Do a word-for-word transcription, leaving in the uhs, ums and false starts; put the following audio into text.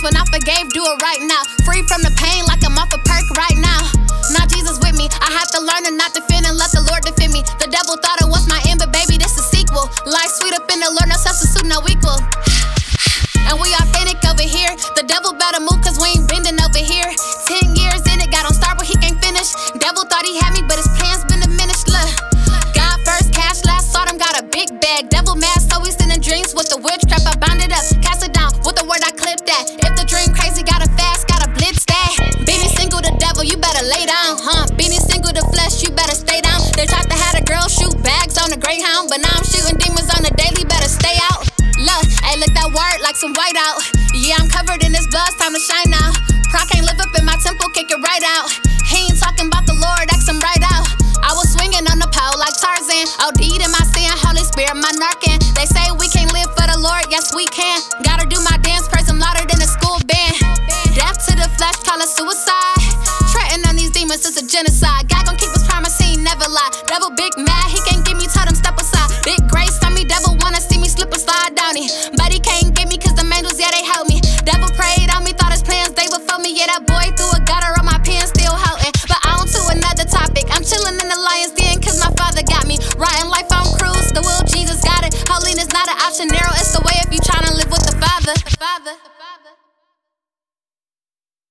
when I forgave, do it right now. Free from the pain like I'm off a perk right now. Now Jesus with me, I have to learn to not defend and let the Lord defend me. The devil thought it was my end, but baby, this is sequel. Life sweet up in the Lord, no substitute, no equal. And we authentic over here. The devil better move, cause we ain't bending over here. Ten years in it, got on start, but he can't finish. Devil thought he had me, but his plans been diminished. Look, God first, cash last, saw them, got a big bag. Devil mad, so he's sending dreams with the witchcraft. I bound it up, cast it down, with the word I clipped that. If the dream crazy, gotta fast, gotta blitz that. Beanie single the devil, you better lay down, huh? Beanie single the flesh, you better stay down. They tried to have a girl shoot bags on the Greyhound, but now I'm shooting demons on the daily, better stay out. Look, ayy, look that word like some white out. Yeah, I'm covered in this blood, it's time to shine